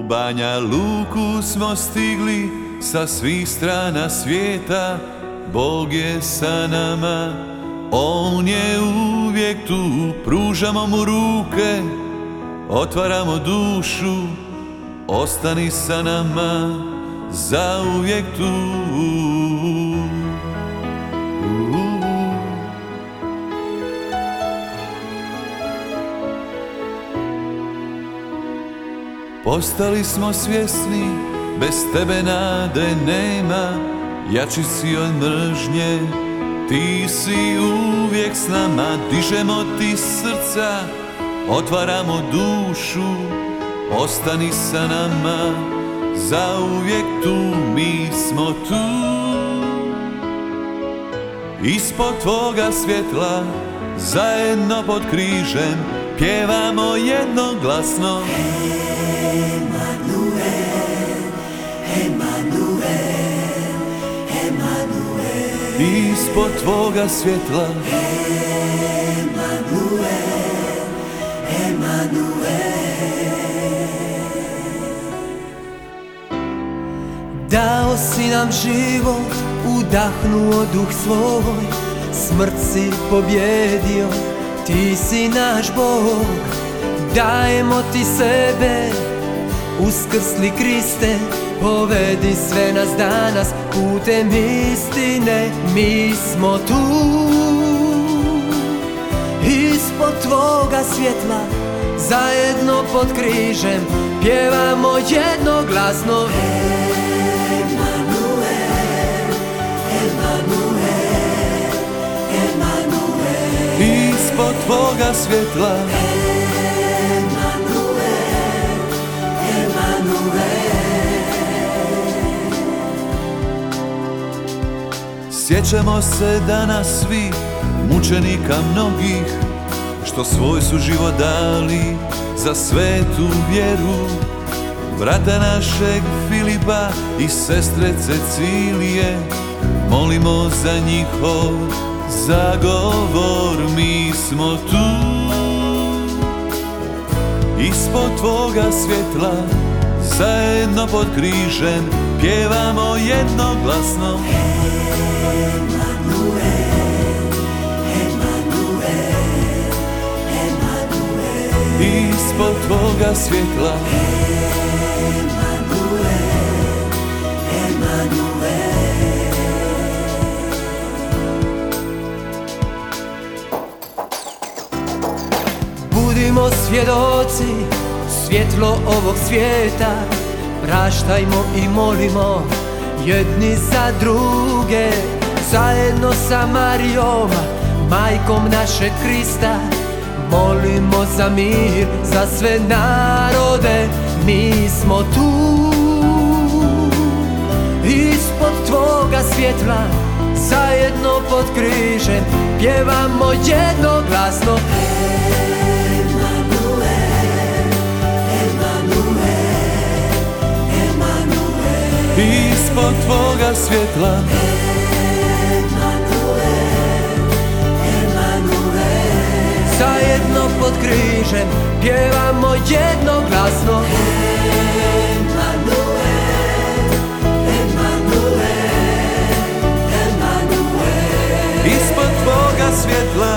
Banja Luku smo stigli sa svih strana svijeta. Bog je sa nama, On je uvijek tu. Pružamo mu ruke, otvaramo dušu. Ostani sa nama, zauvijek tu. Postali smo svjesni, bez tebe nade nema. Jači si od mržnje, ti si uvijek s nama. Dižemo ti srca, otvaramo dušu. Ostani sa nama, zauvijek tu, mi smo tu. Ispod tvoga svjetla, zajedno pod križem, pjevamo jednoglasno. Emanuel, Emanuel, Emanuel. Ispod tvoga svjetla, Emanuel, Emanuel. Dao si nam život, udahnuo duh svoj, smrt si pobjedio, ti si naš Bog. Dajemo ti sebe, uskrsli Kriste, povedi sve nas danas putem istine. Mi smo tu, ispod tvoga svjetla, zajedno pod križem, pjevamo jednoglasno. Emanuel, Emanuel, Emanuel. ispod tvoga svjetla, Emanuel, Emanuel. sjećamo se danas svi mučenika mnogih, što svoj su život dali za svetu vjeru. Brata našeg Filipa i sestre Cecilije, molimo za njihov zagovor. Mi smo tu, ispod tvoga svjetla, zajedno pod križem, pjevamo jednoglasno. Emanuel, Emanuel, Emanuel. Ispod tvoga svjetla, Emanuel, Emanuel. Budimo svjedoci, svjetlo ovog svijeta, praštajmo i molimo jedni za druge. Zajedno sa Marijom, majkom našeg Krista, molimo za mir, za sve narode. Mi smo tu, ispod tvoga svjetla, zajedno pod križem, pjevamo jednoglasno. Emanuel, Emanuel, Emanuel. ispod tvoga svjetla, Emanuel, Emanuel. Zajedno pod križem, pjevamo jednoglasno. Emanuel, Emanuel, Emanuel. ispod tvoga svjetla,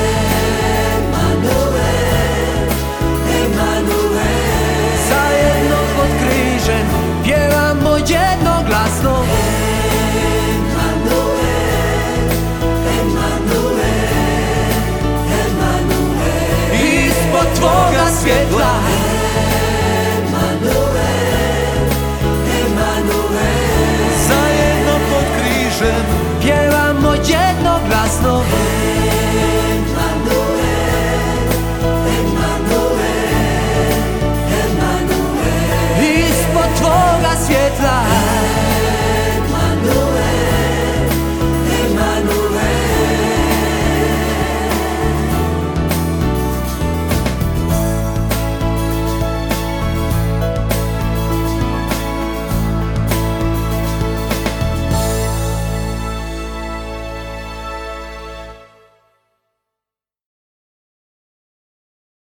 Emanuel, Emanuel. Zajedno pod križem, pjevamo jednoglasno. Emanuel, Emanuel, Emanuel. Ispod tvoga svjetla, Emanuel, Emanuel. zajedno pod križem, Pjevamo jednoglasno.